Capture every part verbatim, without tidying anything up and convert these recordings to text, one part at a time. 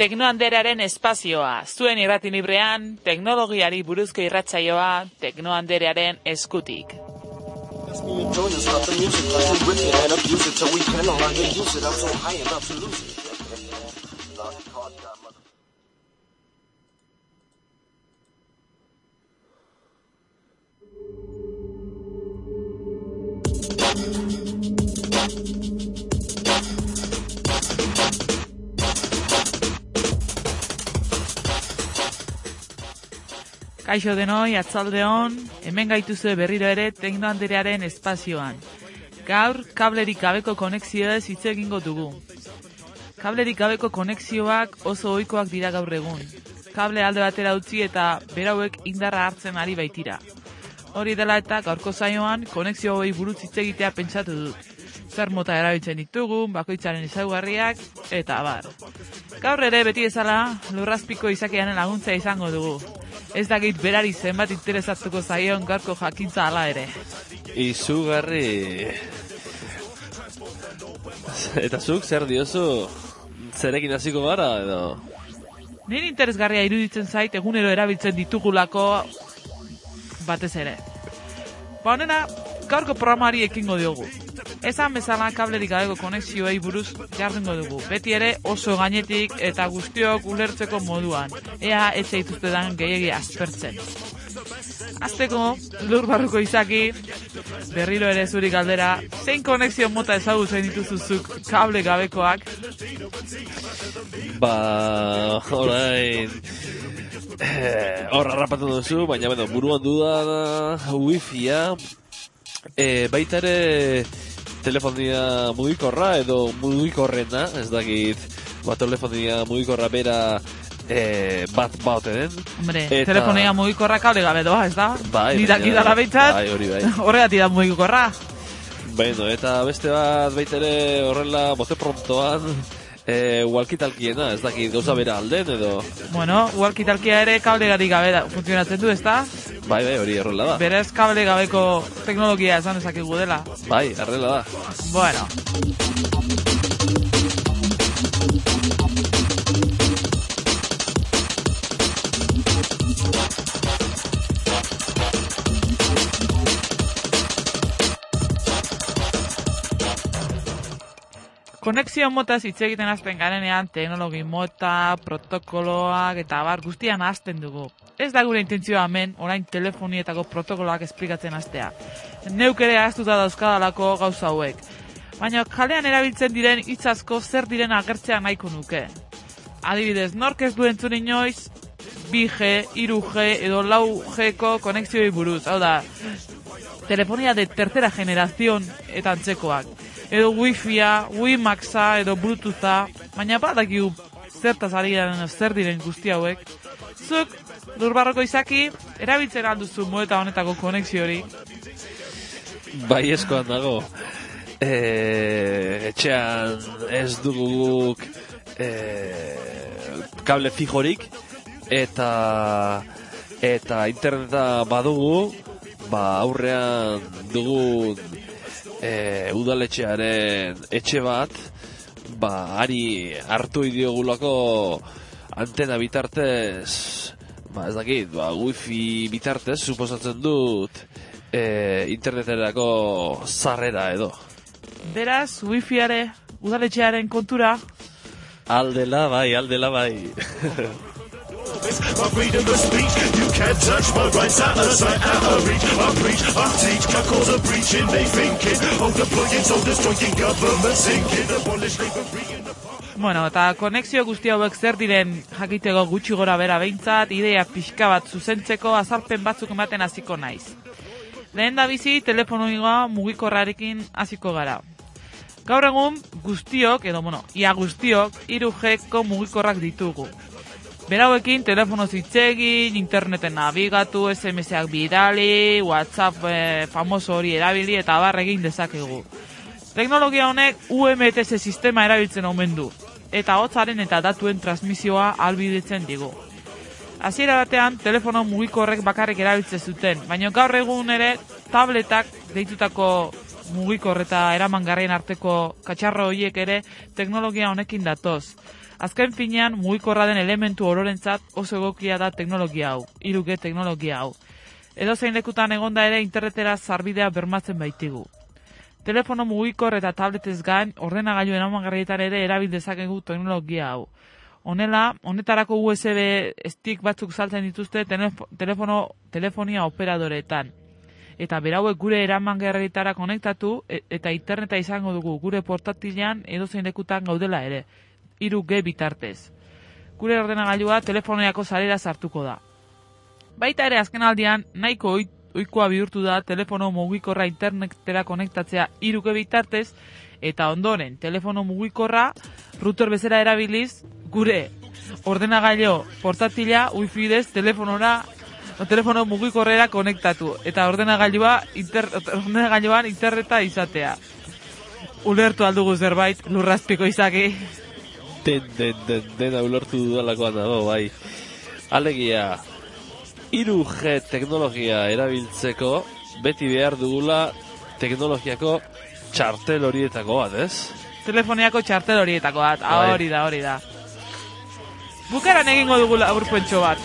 Teknoanderaren espazioa, zuen irrati librean, teknologiari buruzko irratsaioa, Teknoanderaren eskutik. Kaixo denoi, atzaldeon, hemen gaituzue berriro ere Teknoanderaren espazioan. Gaur, kablerik gabeko konexioez hitz egingo dugu. Kablerik gabeko konexioak oso ohikoak dira gaur egun. Kable alde batera utzi eta berauek indarra hartzen ari baitira. Hori dela eta gaurko saioan konexio hori buruz hitz egitea pentsatu dut. Zer mota erabiltzen ditugun, bakoitzaren ezaugarriak, eta abar. Gaur ere beti bezala lurrazpiko izakiaren laguntza izango dugu. Ez dakit berari zenbat interesatuko zaion gaurko jakintza ala ere. Izugarri. Eta zuk zer diozu? Zerekin hasiko gara edo? Nire interesgarria iruditzen zait egunero erabiltzen ditugulako batez ere. Ba honena, gaurko programari ekingo diogu. Esan bezala kablerik gabeko konexioei buruz jardungo dugu. Beti ere oso gainetik eta guztiok ulertzeko moduan. Ea ez zaituztedan gehiegi aspertzen. Azteko, lur barruko izaki, berriro ere zuri galdera, zein konexio mota ezagutzen dituzuzuk kable gabekoak? Ba, orain... Horra rapatu duzu, baina bueno, buruan duda wifi-a, e, baita ere telefonia mugikorra edo mugikorrena, ez dakit, ba, telefonia mugikorra bera e, bat baute den. Hombre, eta... telefonia mugikorra kable gabe doa, ez da? Bai, Ni dakidala behintzat, bai, hori bai. Horregatik da mugikorra. Bueno, eta beste bat baita ere horrela bote prontoan, E, walkie-talkiena, ez dakit gauza bera alden edo... Bueno, walkie-talkia ere kable garik gabe da, funtzionatzen du, ez da? Bai, bai, hori errela da. Berez kable gabeko teknologia esan ezakigu dela. Bai, errela da. Bueno. Konexio motaz hitz egiten hasten garenean teknologi mota, protokoloak eta abar guztian hasten dugu. Ez da gure intentzioa hemen, orain telefonietako protokoloak esplikatzen hastea. Neuk ere ahaztuta dauzkadalako gauza hauek. Baina kalean erabiltzen diren hitz asko zer diren agertzea nahiko nuke. Adibidez, nork ez du entzun inoiz bi G, hiru G edo lau G-ko konexioi buruz. Hau da, telefonia de tercera generación eta antzekoak. Edo Wi-Fi-a, Wi-Maxa edo Bluetootha, baina badakigu zertaz ari garen zer diren guzti hauek. Zuk, lurbarroko izaki, erabiltzen alduzu moeta honetako konexio hori? Bai eskoan dago. E, etxean ez duguk e, kable fijorik eta eta interneta badugu, ba aurrean dugu E, udaletxearen etxe bat, ba, ari hartu idiogulako antena bitartez, ba, ez dakit, ba, wifi bitartez, suposatzen dut, e, interneterako sarrera edo. Beraz, wifiare udaletxearen kontura? Aldela bai, aldela bai. My freedom of speech, you can't touch my rights out of sight, out of reach. I preach, I teach, can cause a breach in they thinking. Hold deploying, soul destroying, government sinking, abolish labor, bringing apart. Bueno, eta konexio guzti hauek zer diren jakiteko gutxi gora bera behintzat, ideia pixka bat zuzentzeko azalpen batzuk ematen hasiko naiz. Lehen da bizi, telefonoa mugikorrarekin hasiko gara. Gaur egun guztiok, edo bueno, ia guztiok, hiru G-ko mugikorrak ditugu. Berauekin telefono zitzegin, interneten nabigatu, S M S-ak bidali, WhatsApp e, famoso hori erabili eta abar egin dezakegu. Teknologia honek U M T S sistema erabiltzen omen du, eta hotzaren eta datuen transmisioa ahalbidetzen digu. Hasiera batean, telefono mugikorrek bakarrik erabiltzen zuten, baina gaur egun ere tabletak deitutako mugikor eta eramangarrien arteko katxarro horiek ere teknologia honekin datoz. Azken finean, mugikorra den elementu ororentzat oso egokia da teknologia hau, hiru G teknologia hau. Edo zein lekutan egonda ere internetera sarbidea bermatzen baitigu. Telefono mugikor eta tabletez gain, ordenagailu eramangarrietan ere erabil dezakegu teknologia hau. Honela, honetarako U S B stick batzuk saltzen dituzte telefo, telefono, telefonia operadoreetan. Eta berauek gure eramangarrietara konektatu e, eta interneta izango dugu gure portatilean edozein lekutan gaudela ere, hiru G bitartez. Gure ordenagailua telefoniako sarera sartuko da. Baita ere azken aldian nahiko ohikoa bihurtu da telefono mugikorra internetera konektatzea hiru G bitartez eta ondoren telefono mugikorra router bezala erabiliz gure ordenagailu portatila wifi bidez telefonora o telefono mugikorrera konektatu eta ordenagailua inter, ordenagailuan interneta izatea. Ulertu aldugu zerbait lurrazpiko izaki. Den, den, den, dena ulertu dudalakoan dago, bai. Alegia, hiru G teknologia erabiltzeko beti behar dugula teknologiako txartel horietako bat, ez? Telefoniako txartel horietako bat, ah, hori da, hori da. Bukaran egingo dugu laburpentxo bat.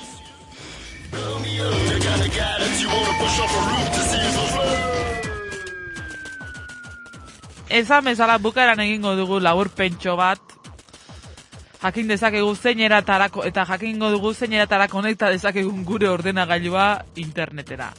Ezan bezala bukaran egingo dugu laburpentxo bat. Jakin dezakegu zeineratara eta jakingo dugu zeineratara konekta dezakegun gure ordenagailua internetera.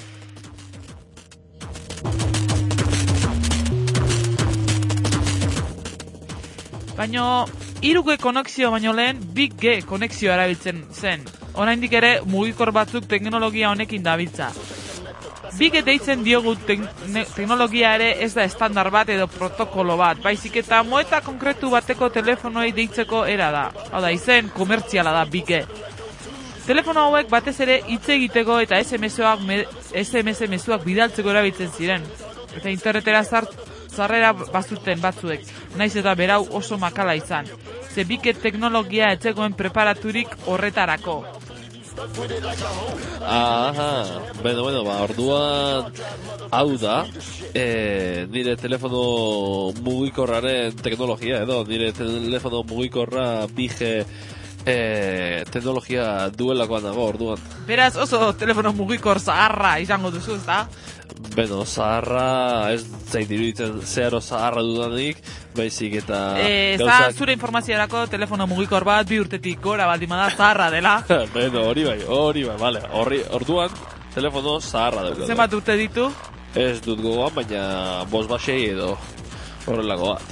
Baino hiru G konexio baino lehen bi G konexioa erabiltzen zen. Oraindik ere mugikor batzuk teknologia honekin dabiltza. bi G deitzen diogu teknologia ere ez da estandar bat edo protokolo bat, baizik eta moeta konkretu bateko telefonoei deitzeko era da. Hau da, izen komertziala da bi G. Telefono hauek batez ere hitz egiteko eta S M S mezuak bidaltzeko erabiltzen ziren. Eta internetera zart zarrera bazuten batzuek, naiz eta berau oso makala izan. Ze bi G teknologia etzegoen preparaturik horretarako. Aha, bueno, bueno, ba, orduan hau da, e, nire telefono mugikorraren teknologia, edo, nire telefono mugikorra bi G e, teknologia duelakoan dago, orduan. Beraz, oso telefono mugikor zaharra izango duzu, ez da? Beno, zaharra, ez zait iruditzen zeharo zaharra dudanik, baizik eta... E, gauzak... Zure informaziarako telefono mugikor bat bi urtetik gora baldimada zaharra dela. Beno, hori bai, hori bai, vale. Horri, orduan, telefono zaharra dela. Zenbat urte ditu? Ez dut gogoan, baina bost basei edo horrelako bat.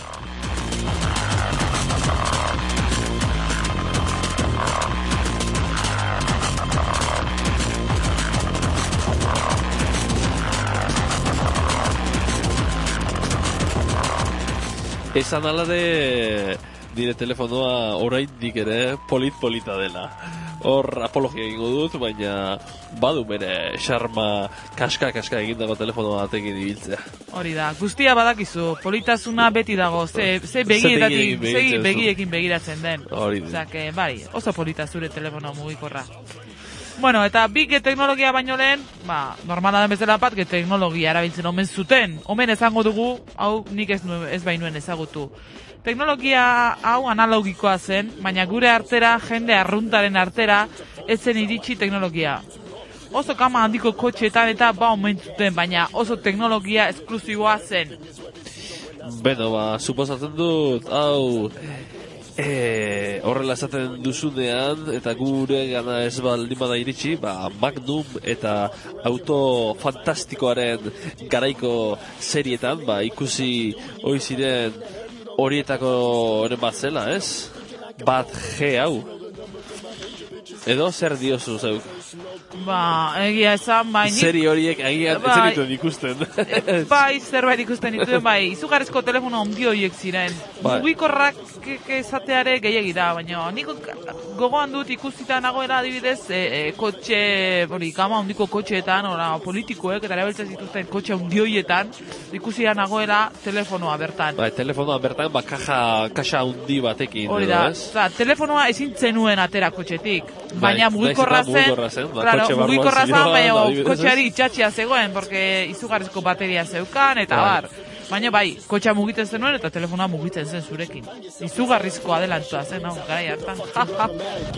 Esan ala de nire telefonoa oraindik ere polit-polita dela. Hor apologia egingo dut, baina badu bere xarma kaska-kaska egindako telefono batekin ibiltzea. Hori da, guztia badakizu, politasuna beti dago, ze, ze begiratik, ze begiekin begiratzen den. Hori da. Osea, que, bai, oso polita zure telefono mugikorra. Bueno, eta bi G teknologia baino lehen, ba, normala den bezala bat, G teknologia erabiltzen omen zuten. Omen ezango dugu, hau nik ez, ez bainuen ezagutu. Teknologia hau analogikoa zen, baina gure artera, jende arruntaren artera, ez zen iritsi teknologia. Oso kama handiko kotxeetan eta ba omen zuten, baina oso teknologia esklusiboa zen. Beno, ba, suposatzen dut, hau... E, horrela esaten duzunean eta gure gana ez baldin bada iritsi, ba, Magnum eta auto fantastikoaren garaiko serietan, ba, ikusi hori ziren horietako eren bat zela, ez? Bat G hau. Edo zer diozu zeuk? Ba, egia esan, bai... Seri horiek egia bai, etzen dituen ikusten. Bai, zerbait ikusten dituen, bai, izugarrizko telefono ondi horiek ziren. Bai. Mugikorrak esateare gehiagi da, baina niko gogoan dut ikusita nagoela adibidez, e, e, kotxe, hori, kama ondiko kotxeetan, ora, politikoek, eta erabiltzen zituzten kotxe ondi horietan, ikusia nagoela telefonoa bertan. Bai, telefonoa bertan, ba, kaja, kaxa ondi batekin. Hori da, za, telefonoa ezin zenuen atera kotxetik, baina mugikorra zen, claro, mugikorra zen, baina kotxeari itxatxia zegoen, porque izugarrizko bateria zeukan, eta bai. Bar. Baina bai, kotxa mugitzen zenuen eta telefonoa mugitzen zen zurekin. Izugarrizko adelantua zen, hau, garai hartan. Ja, ja.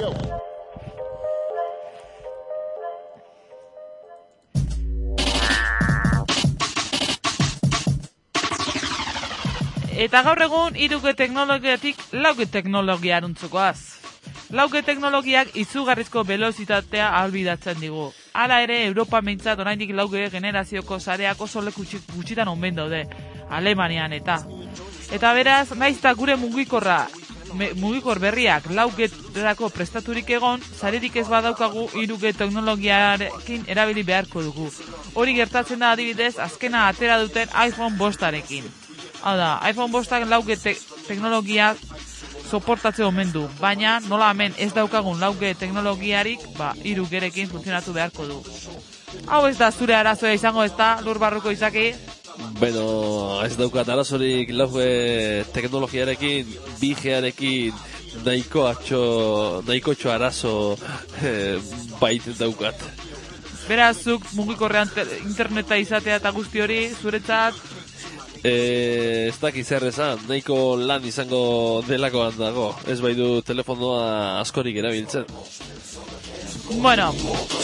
Eta gaur egun, hiruge teknologiatik lauge teknologia aruntzukoaz. Lauge teknologiak izugarrizko velozitatea ahalbidatzen digu. Hala ere, Europa meintzat oraindik lauge generazioko sareak oso leku gutxitan onben daude, Alemanian eta. Eta beraz, naizta gure mugikorra, me, mugikor berriak laugeterako prestaturik egon, sarerik ez badaukagu hiruge teknologiarekin erabili beharko dugu. Hori gertatzen da adibidez, azkena atera duten iPhone bostarekin. Hau da, iPhone bostak lauge te teknologia soportatzen omen du, baina nola hemen ez daukagun lauge teknologiarik, ba, hiru gerekin funtzionatu beharko du. Hau ez da zure arazoa izango, ez da, Lur Barruko izaki? Bueno, ez daukat arazorik lauge teknologiarekin, bi G-arekin, nahiko atxo, nahiko atxo arazo eh, bait daukat. Berazuk mugikorrean interneta izatea eta guzti hori, zuretzat? E, ez daki zer esan, nahiko lan izango delakoan dago, ez bai du telefonoa askorik erabiltzen. Bueno.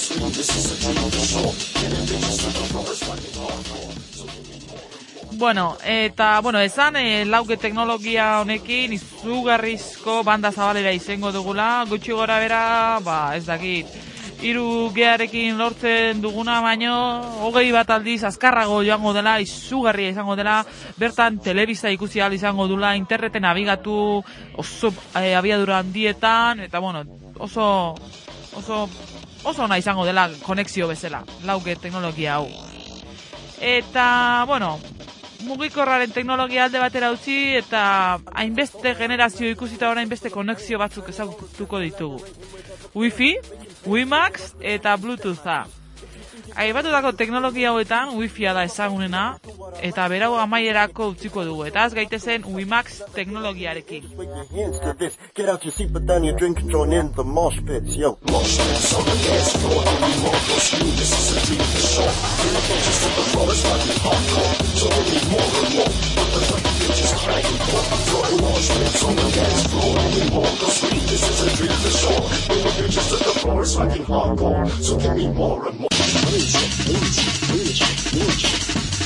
Bueno, eta, bueno, esan, e, lauge teknologia honekin izugarrizko banda zabalera izango dugula, gutxi gora bera, ba, ez dakit, hiru gearekin lortzen duguna, baino hogei bat aldiz azkarrago joango dela, izugarria izango dela, bertan telebista ikusi ahal izango dula, interneten nabigatu oso e, abiadura handietan, eta bueno, oso oso oso ona izango dela konexio bezala, lauge teknologia hau. Eta, bueno, mugikorraren teknologia alde batera utzi, eta hainbeste generazio ikusita orain beste konexio batzuk ezagutuko ditugu. Wi-Fi, WiMAX eta Bluetootha. Aibatutako teknologia hauetan Wi-Fi da ezagunena eta berau amaierako utziko dugu. Eta az gaitezen WiMAX teknologiarekin. Get out your seat, put down your drink and join in the mosh pits, yo. Mosh pits on the dance floor, we want those new, this is a dream for sure. Just at the floor, it's like it's hardcore, so we need more and more. But the fucking bitch is cracking for the mosh pits on the dance floor, we want those new, this is a dream for sure. But the bitches at the floor, it's like it's hardcore, so give me more and more. Bleach it, bleach it, bleach it, bleach it.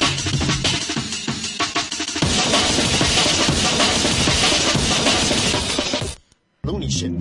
Looney shit.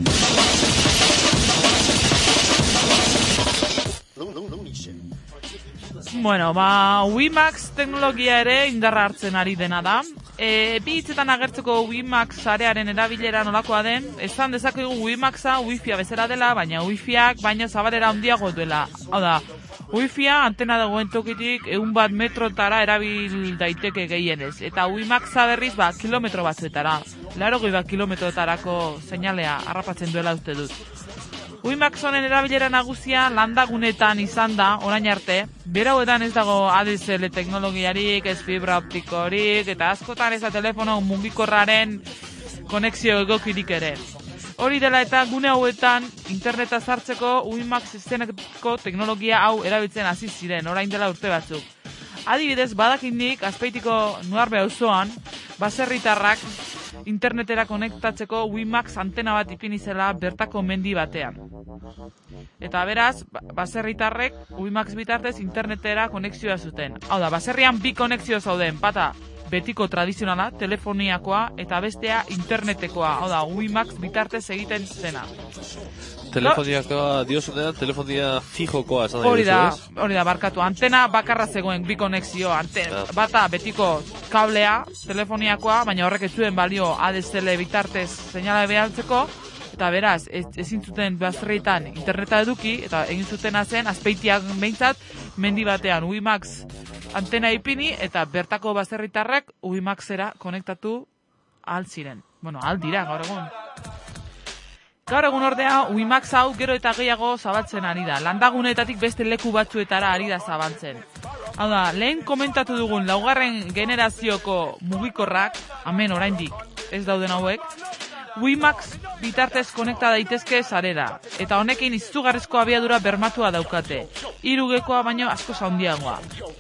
Looney shit. Bueno, ba, WiMAX teknologia ere indarra hartzen ari dena da. E, bi hitzetan agertzeko WiMAX sarearen erabilera nolakoa den, esan dezakegu WiMAXa Wi-Fi bezala dela, baina Wi-Fiak baina zabalera handiago duela. Hau da, Wi-Fia antena dagoen tokitik egun bat metrotara erabil daiteke gehienez. Eta WiMAXa berriz ba, kilometro batzuetara. Laurogei bat kilometrotarako seinalea harrapatzen duela uste dut. WiMAX honen erabilera nagusia landagunetan izan da, orain arte. Berauetan ez dago A D S L teknologiarik, ez fibra optikorik, eta askotan ez da telefono mugikorraren konexio egokirik ere. Hori dela eta gune hauetan interneta sartzeko WiMAX izeneko teknologia hau erabiltzen hasi ziren, orain dela urte batzuk. Adibidez, badakinik Azpeitiko Nuarbe auzoan baserritarrak internetera konektatzeko WiMAX antena bat ipini zela bertako mendi batean. Eta beraz, baserritarrek WiMAX bitartez internetera konexioa zuten. Hau da, baserrian bi konexio zauden, bata betiko tradizionala, telefoniakoa, eta bestea internetekoa, hau da, WiMAX bitartez egiten zena. Telefoniakoa diozunean, telefonia fijokoa esan hori da, hori da, barkatu. Antena bakarra zegoen bi konexio, antena, ja. Bata betiko kablea, telefoniakoa, baina horrek ez zuen balio A D S L bitartez seinala behaltzeko, eta beraz, ez, ezin zuten baserrietan interneta eduki, eta egin zutena zen, Azpeitiak behintzat, mendi batean WiMAX antena ipini, eta bertako baserritarrak WiMAXera konektatu ahal ziren. Bueno, ahal dira, gaur egun. Gaur egun ordea, WiMAX hau gero eta gehiago zabaltzen ari da. Landagunetatik beste leku batzuetara ari da zabaltzen. Hau da, lehen komentatu dugun laugarren generazioko mugikorrak, hemen oraindik ez dauden hauek, WiMAX bitartez konekta daitezke sarera, eta honekin izugarrizko abiadura bermatua daukate. Hiru gekoa baino asko handiagoa.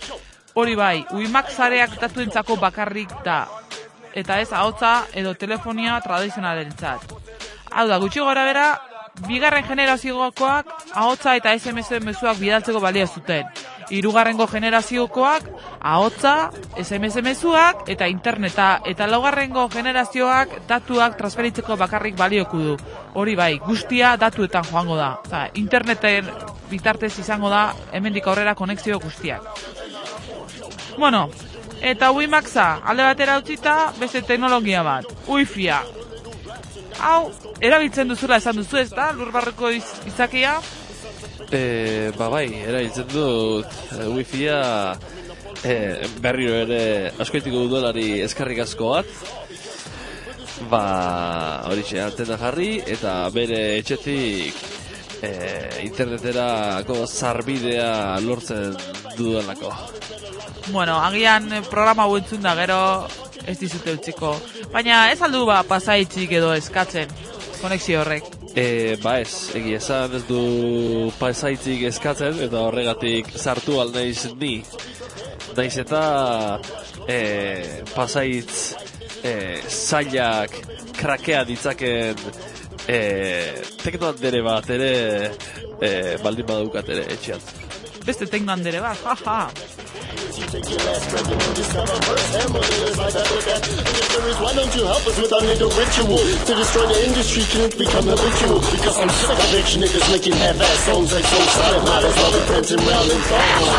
Hori bai, uimak zareak datuentzako bakarrik da, eta ez ahotsa edo telefonia tradizionalentzat. Hau da, gutxi gora bera, bigarren generaziokoak ahotsa eta S M S mezuak bidaltzeko balio zuten. Hirugarrengo generaziokoak ahotsa, S M S mezuak eta interneta, eta laugarrengo generazioak datuak transferitzeko bakarrik balioku du. Hori bai, guztia datuetan joango da. Oza, interneten bitartez izango da hemendik aurrera konexio guztiak. Bueno, eta Wimaxa alde batera utzita beste teknologia bat, Wi-Fia. Hau, erabiltzen duzula esan duzu ez da, lurbarreko iz, izakia? E, ba bai, erabiltzen dut e, Wi-Fia e, berriro ere askoitiko duelari eskarrik asko bat. Ba, horixe, antena jarri eta bere etxetik e, interneterako sarbidea lortzen dudalako. Bueno, agian programa hau entzun da gero ez dizute utziko. Baina ez aldu ba pasaitzik edo eskatzen konexio horrek. E, ba ez, egia esan ez du pasaitzik eskatzen eta horregatik sartu alnaiz ni. Naiz eta e, pasaitz e, zailak krakea ditzaken e, teknoandere bat ere e, baldin badukat ere etxean. Beste teknoandere bat, jaja. Take your last breath and you discover firsthand what it is like that look at. And if there is, why don't you help us with our little ritual to destroy the industry till it's become habitual? Because I'm sick of bitch niggas making half-ass songs like so solid. Might as well be printing round and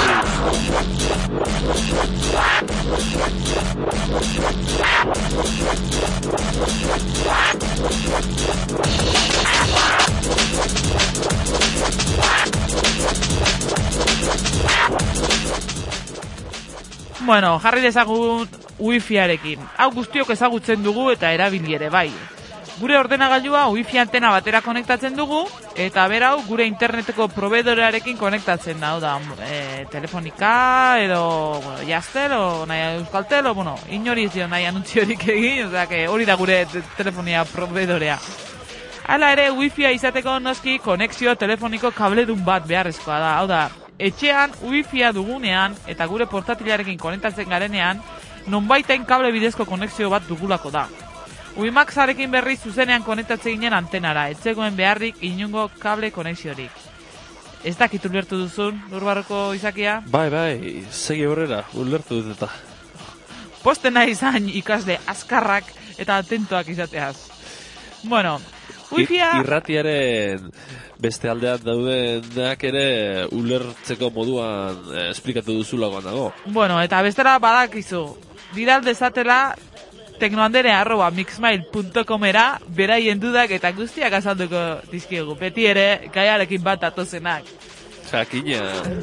Bueno, jarri dezagun Wi-Fiarekin. Hau guztiok ezagutzen dugu eta erabili ere bai. Gure ordenagailua Wi-Fi antena batera konektatzen dugu, eta berau gure interneteko proveedorearekin konektatzen da, da e, telefonika, edo bueno, Yastel, o nahi Euskaltel, o bueno, inori ez dio nahi anuntiorik egin, oza, que hori da gure te telefonia proveedorea. Hala ere, Wi-Fi izateko noski konexio telefoniko kabledun bat beharrezkoa da, hau da, etxean Wi-Fi dugunean eta gure portatilarekin konektatzen garenean, nonbaiten kable bidezko konexio bat dugulako da. Wimaxarekin berri zuzenean konektatzen ginen antenara, etzegoen beharrik inungo kable konexiorik. Ez dakit ulertu duzun, Lurbarroko izakia? Bai, bai, segi horrela, ulertu dut eta. Postena izan ikasle azkarrak eta atentoak izateaz. Bueno, Wi-Fia... Irratiaren beste aldean daudenak ere ulertzeko moduan eh, esplikatu duzulagoan dago. Bueno, eta bestela badakizu, bidal dezatela teknoandere arroba mixmail punto comera beraien dudak eta guztiak azalduko dizkiegu. Beti ere, gaiarekin bat atozenak. Jakina.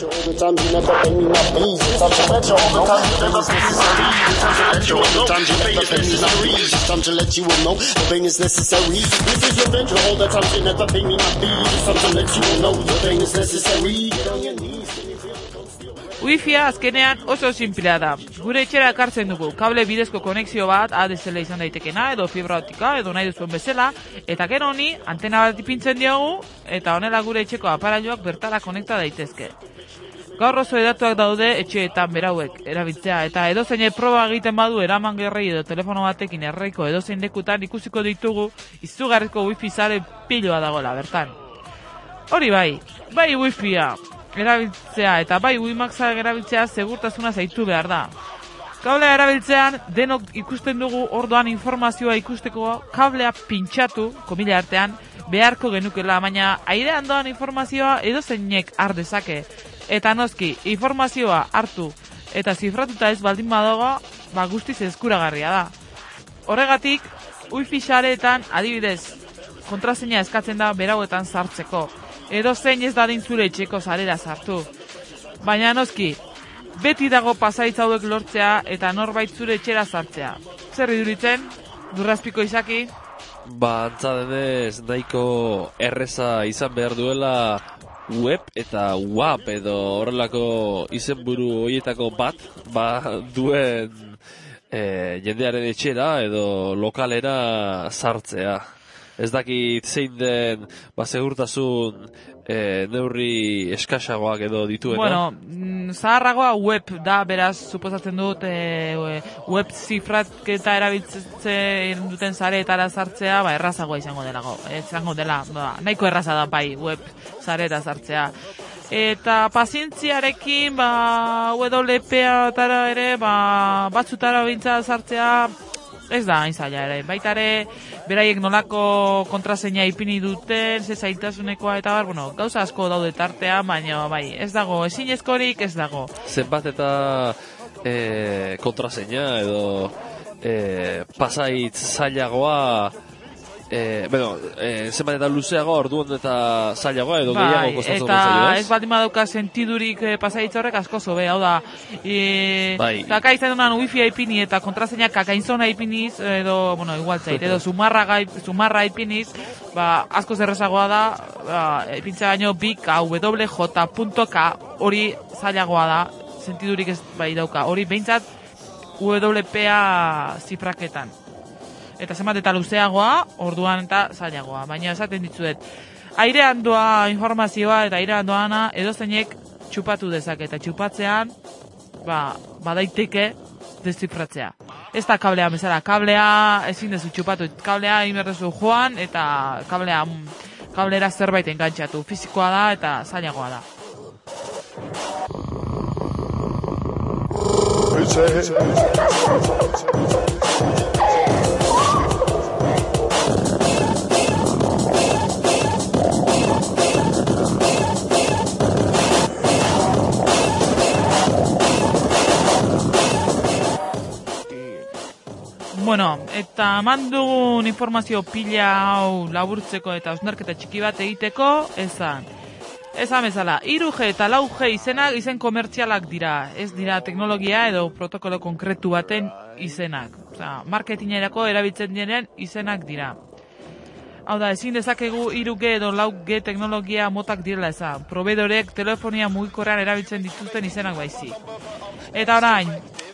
Wi-Fia azkenean oso sinplea da. Gure etxera ekartzen dugu kable bidezko konexio bat A D S L izan daitekena edo fibra optika edo nahi duzuen bezala, eta gero honi antena bat ipintzen diogu eta honela gure etxeko aparailuak bertara konekta daitezke. Gaur oso edatuak daude etxeetan berauek erabiltzea eta edozein proba egiten badu eraman gerrei edo telefono batekin erreiko edozein lekutan ikusiko ditugu izugarrizko Wi-Fi sare piloa dagoela bertan. Hori bai, bai Wi-Fia erabiltzea eta bai Wimaxa erabiltzea segurtasuna zaitu behar da. Kablea erabiltzean denok ikusten dugu orduan informazioa ikusteko kablea pintxatu, komila artean, beharko genukela, baina airean doan informazioa edozeinek har dezake. Eta noski, informazioa hartu eta zifratuta ez baldin badago, ba guztiz eskuragarria da. Horregatik, Wi-Fi sareetan adibidez kontraseina eskatzen da berauetan sartzeko. Edo zein ez dadin zure etxeko sarera sartu. Baina noski, beti dago pasaitz hauek lortzea eta norbait zure etxera sartzea. Zer iduritzen, Lurrazpiko izaki? Ba, antza denez, nahiko erreza izan behar duela web eta W A P edo horrelako izenburu horietako bat, ba, duen e, jendearen etxera edo lokalera sartzea. Ez dakit zein den ba, segurtasun e, neurri eskasagoak edo dituena. Bueno, zaharragoa web da, beraz, suposatzen dut e, web zifraketa erabiltzen duten zareetara sartzea, ba, errazagoa izango dela, izango dela, ba, nahiko erraza da bai web zareeta sartzea. Eta pazientziarekin, ba, W P A-tara ere, ba, batzutara bintza sartzea, ez da hain zaila ere. Baita ere, beraiek nolako kontraseina ipini duten, ze zailtasunekoa eta bar, bueno, gauza asko daude tartea, baina bai, ez dago, ezinezkorik ez dago. Zenbat eta e, kontraseina edo e, pasaitz zailagoa, e, bueno, e, zenbat eta luzeagoa orduan eta zailagoa edo bai, gehiago kostatzen eta zaio, ez bat badauka sentidurik e, pasaitz horrek asko zobe, hau da, e, bai. kaka izan dunan wifi ipini eta kontraseina kakainzona ipiniz, edo, bueno, igual zait, edo zumarra, gai, zumarra ipiniz, ba, asko zerrezagoa da, ba, ipintza baino bik w j punto k hori zailagoa da, sentidurik ez bai dauka, hori behintzat W P A zifraketan. Eta zenbat eta luzeagoa, orduan eta zailagoa. Baina esaten ditzuet, airean doa informazioa eta airean doana edozeinek txupatu dezake. Eta txupatzean, ba, badaiteke deszifratzea. Ez da kablea bezala, kablea ezin dezu txupatu. Kablea inberdezu joan eta kablea, kablera zerbait engantzatu. Fizikoa da eta zailagoa da. Bueno, eta mandugun informazio pila hau laburtzeko eta osnarketa txiki bat egiteko, ezan. Ezan bezala, hiru G eta lau G izenak izen komertzialak dira, ez dira teknologia edo protokolo konkretu baten izenak. Osea, marketingerako erabiltzen diren izenak dira. Hau da, ezin dezakegu hiru G edo lau G teknologia motak direla ezan. Proveedorek telefonia mugikorrean erabiltzen dituzten izenak baizik. Eta orain,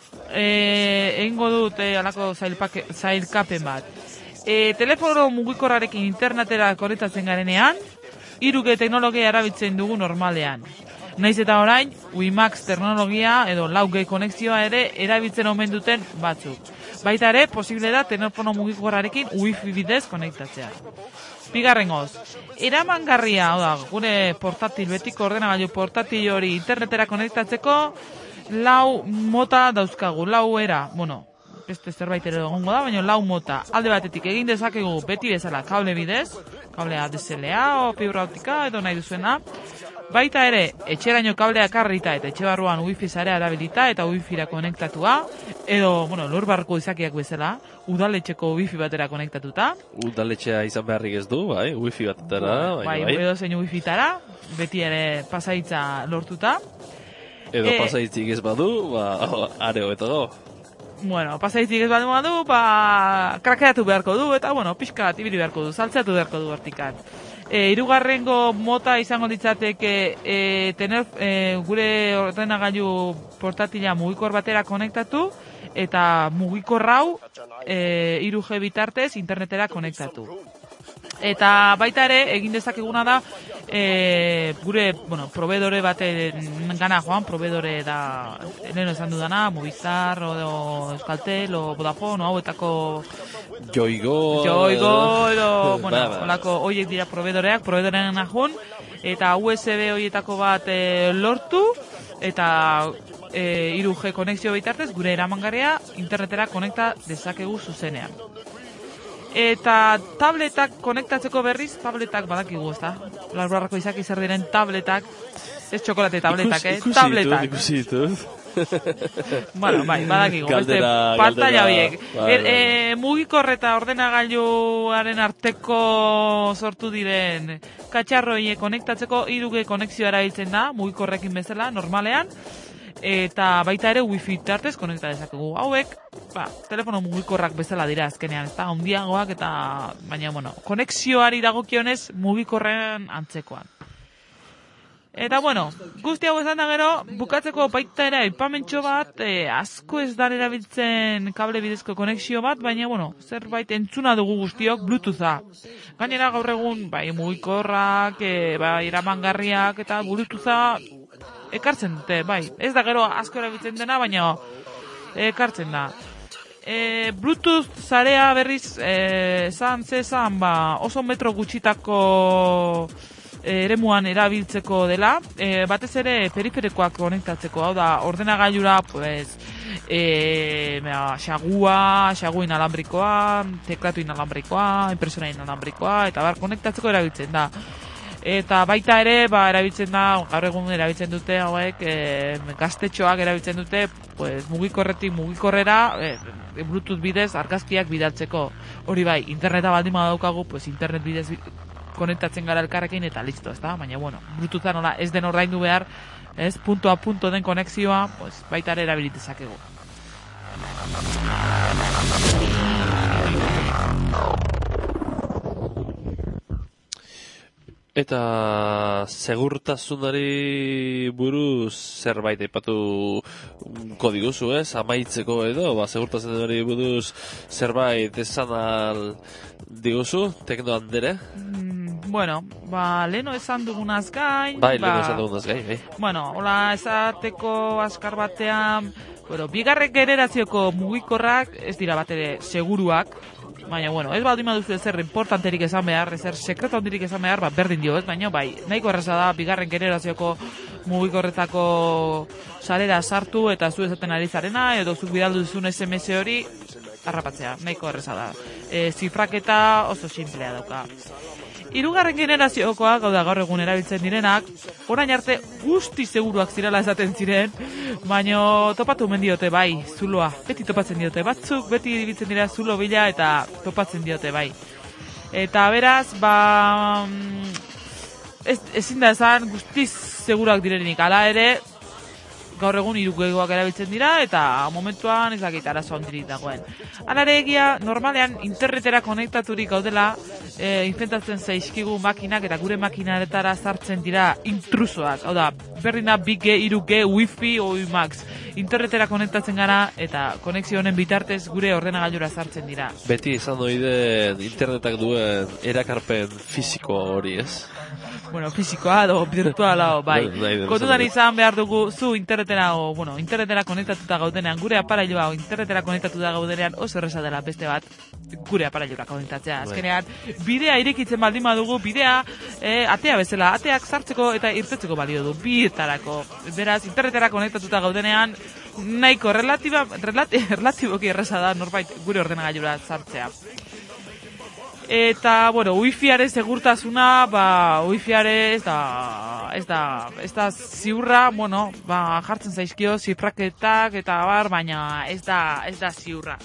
E, egingo dut e, alako zailpake, zailkapen bat. E, telefono mugikorrarekin internetera konektatzen garenean, hiru G teknologia erabiltzen dugu normalean. Naiz eta orain, WiMAX teknologia edo lau G konexioa ere erabiltzen omen duten batzuk. Baita ere, posible da telefono mugikorrarekin Wi-Fi bidez konektatzea. Bigarrengoz, eramangarria, hau da, gure portatil, betiko ordenagailu portatil hori internetera konektatzeko, lau mota dauzkagu, lau era, bueno, beste zerbait ere egongo da, baina lau mota. Alde batetik egin dezakegu beti bezala kable bidez, kablea D S L A o fibra optika edo nahi duzuena. Baita ere, etxeraino kablea karrita eta etxe barruan wifi zarea erabilita eta wifira konektatua, edo, bueno, lur barruko izakiak bezala, udaletxeko wifi batera konektatuta. Udaletxea izan beharrik ez du, bai, wifi batera, bai, bai, edo zein wifitara, beti ere pasaitza lortuta. Edo e, pasaitzik ez badu, ba, are hobeto. Bueno, pasaitzik ez badu badu, ba, krakeatu beharko du, eta, bueno, pixka bat ibili beharko du, saltzeatu beharko du hortikan. E, irugarrengo mota izango ditzateke e, tener, e, gure ordenagailu portatila mugikor batera konektatu, eta mugikor hau e, hiru G bitartez internetera konektatu. Eta baita ere, egin dezakeguna da, e, gure, bueno, proveedore baten gana joan, proveedore da, leheno esan dudana, Movistar, o Euskaltel, o Vodafone, o hauetako... Joigo... Joigo, edo, bueno, holako, hoiek dira proveedoreak, proveedorean ajun, eta U S B hoietako bat e, lortu, eta e, hiru G konexio bitartez, gure eramangarria internetera konekta dezakegu zuzenean. Eta tabletak konektatzeko berriz, tabletak badakigu, ez da? Larbarrako izaki zer diren tabletak, ez txokolate tabletak, eh? Ikusi tabletak. Ikusi ditut. Bueno, bai, badakigu, beste pantalla horiek. Er, e, mugikor eta ordenagailuaren arteko sortu diren katxarroiek konektatzeko hiru G konexioa erabiltzen da, mugikorrekin bezala, normalean, eta baita ere wifi tartez konekta dezakegu. Hauek, ba, telefono mugikorrak bezala dira azkenean, ez da, handiagoak eta, baina, bueno, konexioari dagokionez mugikorrean antzekoan. Eta, bueno, guzti hau esan da gero, bukatzeko baita ere aipamentxo bat, e, asko ez da erabiltzen kable bidezko konexio bat, baina, bueno, zerbait entzuna dugu guztiok, Bluetootha. Gainera gaur egun, bai, mugikorrak, e, bai, eramangarriak, eta Bluetootha ekartzen dute, bai. Ez da gero asko erabiltzen dena, baina ekartzen da. E, Bluetooth zarea berriz, e, zan, zezan, ba, oso metro gutxitako eremuan erabiltzeko dela, e, batez ere periferikoak konektatzeko, hau da, ordenagailura, pues, e, mea, xagua, xagu inalambrikoa, teklatu inalambrikoa, impresora inalambrikoa, eta bar, konektatzeko erabiltzen da. Eta baita ere, ba, erabiltzen da, gaur egun erabiltzen dute, hauek, e, gaztetxoak erabiltzen dute, pues, mugikorretik mugikorrera, e, Bluetooth bidez, argazkiak bidaltzeko. Hori bai, interneta baldin badaukagu, pues, internet bidez konektatzen gara elkarrekin eta listo, ezta? Baina, bueno, Bluetootha nola ez den ordaindu behar, ez, punto a punto den konexioa, pues, baita ere erabilitezakegu. Eta segurtasunari buruz zerbait aipatu kodiguzu, ez? Amaitzeko edo, ba, segurtasunari buruz zerbait esan al diguzu, Tekno Andere? Mm, bueno, ba, leno esan dugunaz gain... Bai, ba, leno esan dugunaz gain, bai. Bueno, hola esateko askar batean... Bueno, bigarren generazioko mugikorrak ez dira bat ere seguruak, baina, bueno, ez baldin baduzu ezer importanterik esan behar, ezer sekreto handirik esan behar, ba, berdin dio, ez, baina, bai, nahiko erraza da, bigarren generazioko mugikorretako sarera sartu eta zu esaten ari zarena, edo zuk bidaldu duzun S M S hori, harrapatzea, nahiko erraza da. E, zifraketa oso simplea dauka. Hirugarren generaziokoak, hau da gaur egun erabiltzen direnak, orain arte guzti seguruak zirela esaten ziren, baino topatu omen diote bai, zuloa, beti topatzen diote, batzuk beti dibitzen dira zulo bila eta topatzen diote bai. Eta beraz, ba, ez, ezin da esan guztiz seguruak direnik, ala ere, gaur egun hirugegoak erabiltzen dira eta momentuan ez dakit arazo handirik dagoen. Hala ere egia, normalean internetera konektaturik gaudela, e, infentatzen zaizkigu makinak eta gure makinaretara sartzen dira intrusoak. Hau da, berdina bi G, hiru G, Wi-Fi o Max. Internetera konektatzen gara eta konexio honen bitartez gure ordenagailura sartzen dira. Beti izan oiden internetak duen erakarpen fisiko hori, ez? Bueno, fisikoa edo virtuala, bai. Kontutan izan behar dugu zu internetera, o, bueno, internetera konektatuta gaudenean, gure aparailoa o internetera konektatuta gaudenean oso erresa dela beste bat gure aparailoa konektatzea. Azkenean, bidea irekitzen baldin badugu, bidea e, atea bezala, ateak sartzeko eta irtetzeko balio du, bietarako. Beraz, internetera konektatuta gaudenean, nahiko relatiba, relati, relatiboki erresa da norbait gure ordenagailura sartzea. Eta, bueno, wifiaren segurtasuna, ba, wifiare ez da, ez da, ez da ziurra, bueno, ba, jartzen zaizkio zifraketak eta bar, baina ez da, ez da ziurra.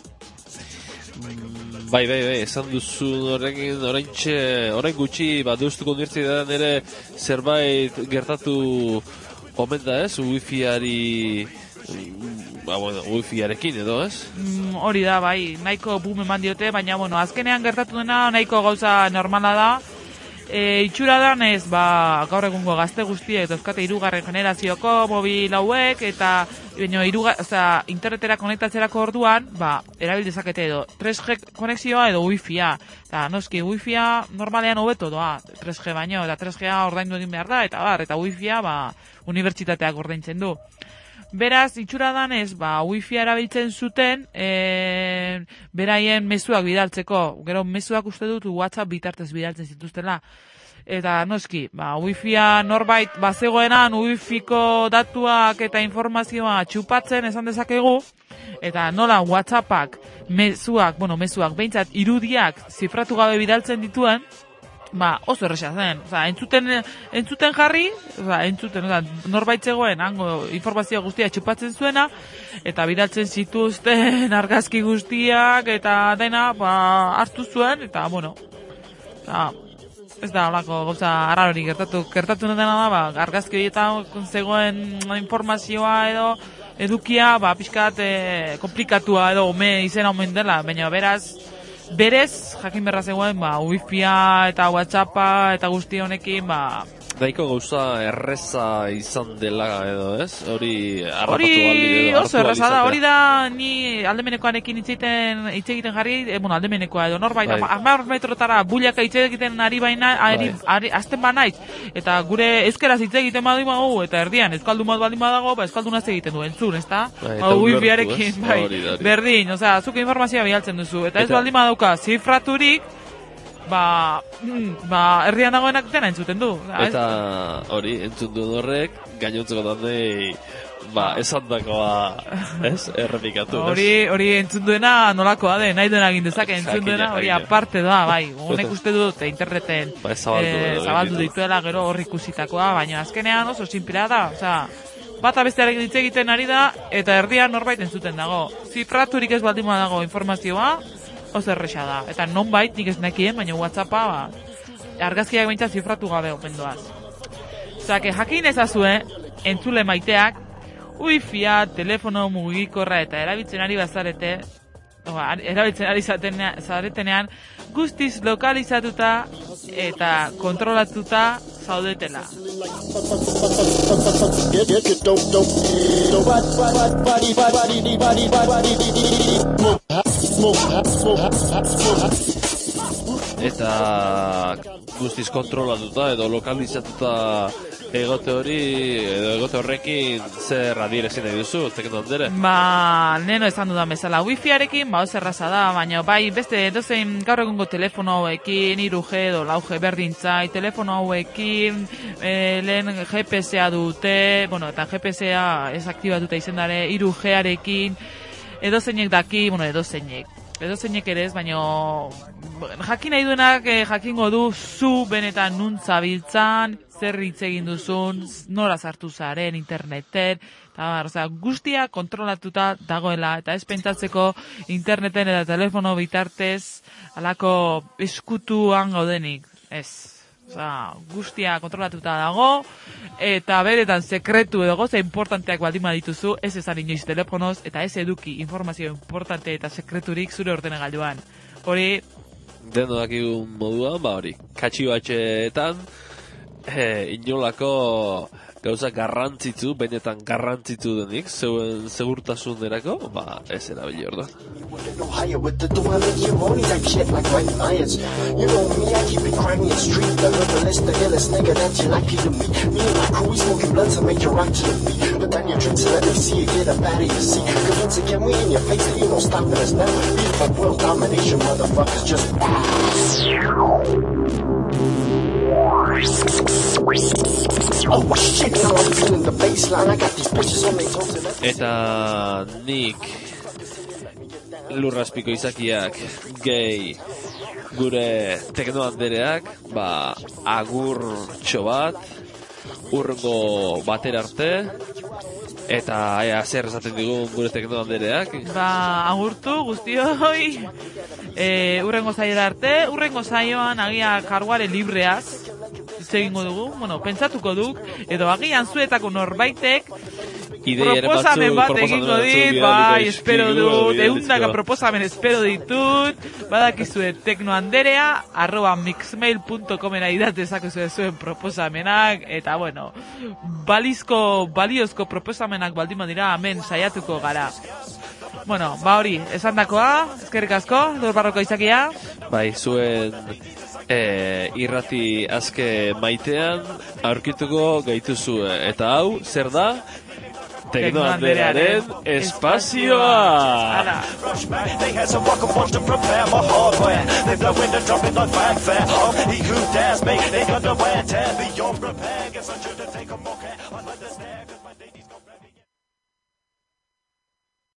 Bai, bai, bai, esan duzu horrekin, oraintxe, orain gutxi, ba, deustuko unibertsitatean ere zerbait gertatu omen da, ez, wifiari... Ba, bueno, wifiarekin edo, ez? Mm, hori da, bai, nahiko boom eman diote, baina, bueno, azkenean gertatu dena nahiko gauza normala da. E, itxura danez, ba, gaur egungo gazte guztiek, dauzkate hirugarren generazioko mobil hauek, eta baino, iruga, oza, internetera konektatzerako orduan, ba, erabil dezakete edo tres G konexioa edo wifia. Eta, noski, wifia normalean hobeto doa, tres G baino, eta tres G ordaindu egin behar da, eta bar, eta wifia, ba, unibertsitateak ordaintzen du. Beraz, itxura danez, ba, wifi erabiltzen zuten, e, beraien mezuak bidaltzeko. Gero, mezuak uste dut WhatsApp bitartez bidaltzen zituztela. Eta, noski, ba, wifia norbait bazegoenan, wifiko datuak eta informazioa txupatzen esan dezakegu. Eta nola WhatsAppak, mezuak, bueno, mezuak, behintzat, irudiak zifratu gabe bidaltzen dituen, ba, oso erresa zen. Oza, entzuten, entzuten jarri, oza, entzuten, oza, norbait zegoen, hango informazio guztia txupatzen zuena, eta bidaltzen zituzten argazki guztiak, eta dena, ba, hartu zuen, eta, bueno, eta, ez da, holako, gauza, arrarori gertatu, gertatu dena da, ba, argazki horietan zegoen informazioa edo, edukia, ba, pixkat, e, komplikatua edo, ome izena omen dela, baina beraz, Berez, jakin berra zegoen, ba, wifia eta whatsappa eta guzti honekin, ba, nahiko gauza erreza izan dela edo, ez? Hori harrapatu Hori aldi oso erraza da, hori da ni aldemenekoarekin hitz egiten hitz egiten jarri, eh, bueno, aldemenekoa edo norbait Bai. hamar metrotara bullaka hitz egiten ari baina ari, Bai. ari azten banaiz eta gure euskeraz hitz egiten badu bagu eta erdian euskaldun bat baldin badago, ba euskaldunaz egiten du entzun, ezta? Bai, eta Ba, ulertu, wifiarekin, ez? bai, Hori da, hori. berdin, osea, zuk informazioa bialtzen duzu eta ez Eta- baldin badauka zifraturik, ba, mm, ba, herrian dagoenak dena entzuten du. Eta hori, entzun duen horrek, gainontzeko dandei, ba, esan dakoa, ez? Errepikatu, ez? Hori, hori entzun duena nolakoa den, nahi duena egin dezake entzun Jakina, duena, hori jakina. aparte da, bai. Honek uste dut interneten Ba, ez zabaldu eh, edo zabaldu egin ditu. dituela gero hor ikusitakoa, baina azkenean oso sinplea da, osea, bata bestearekin hitz egiten ari da, eta erdian norbait entzuten dago. Zifraturik ez baldin dago informazioa, oso erresa da. Eta nonbait nik ez nekien, baina WhatsAppa, ba, argazkiak behintzat zifratu gabe opendoaz. Osea, que jakin ezazue, entzule maiteak, wifia, telefono mugikorra eta erabiltzen ari bazarete, oa, erabiltzen ari zatene- zaretenean, guztiz lokalizatuta eta kontrolatuta zaudetela. Get, get your dope, dope, dope, body, body, body, body, body, body, smoke, smoke, smoke, smoke. Eta guztiz kontrolatuta edo lokalizatuta egote hori, edo egote horrekin zer adierazten nahi duzu, tekno handere? Ba, neno esan dudan bezala, wifiarekin, ba, oso erraza da, baina bai, beste, edozein gaur egungo telefono hauekin, hiru G edo lau G berdintzai, telefono hauekin, e, lehen G P S-a dute, bueno, eta G P S-a ez aktibatuta izendare, hiru G-arekin, edozeinek daki, bueno, edozeinek, edozeinek ere ez, baina jakin nahi duenak eh, jakingo du zu benetan nun zabiltzan, zer hitz egin duzun, nora sartu zaren interneten, eta bar, osea, guztia kontrolatuta dagoela, eta ez pentsatzeko interneten eta telefono bitartez alako eskutuan gaudenik, ez. Osea, guztia kontrolatuta dago, eta beretan sekretu edo goza importanteak baldin badituzu, ez esan inoiz telefonoz, eta ez eduki informazio importante eta sekreturik zure ordenagailuan. Hori, Deno dakigun moduan, ba hori, katxi batxeetan, eh, inolako gauza garrantzitzu, benetan garrantzitzu denik, zeuen segurtasunerako, ba, ez erabili hor da. No higher with the dwelling, you only type shit like Mike Myers. You know me, I keep it grimy and street. The herbalist, the illest nigga that you like to meet. Me and my crew, we smoking blunts and make you rock to the beat. Put down your drinks and let me see you get up out of your seat. Cause once again, we in your face and you no stopping us now. We for world domination, motherfuckers, just oh shit, now I'm feeling the baseline. I got these bitches on their toes and that's Eta nik lurraspiko izakiak gehi gure tekno handereak, ba, agurtxo bat, urrengo batera arte, eta ea zer esaten digun gure tekno handereak. ba, agurtu guztioi, e, urrengo zaiera arte, urrengo zaioan agia karguare libreaz, hitz egingo dugu, bueno, pentsatuko duk, edo agian zuetako norbaitek, Ideiaren proposamen batzuk, bat egingo proposamen dit, batzuk, bai, bidaliko espero dizkigu, dut, bidaliko eundaka dizkigu. proposamen espero ditut, badakizue teknoanderea, arroba mixmail punto comera idatezakizue zuen proposamenak, eta bueno, balizko, baliozko proposamenak baldin badira, hemen saiatuko gara. Bueno, ba hori, esandakoa, eskerrik asko, Lur Barroko izakia. Bai, zuen e, irrati azke maitean aurkituko gaituzue. Eta hau, zer da? Tekno Anderearen espazioa! Hala. Rush back, they had some walk up to prepare my hardware. They blow in the trumpet like fanfare. Oh, he who dares make, they got the wear, tear beyond repair.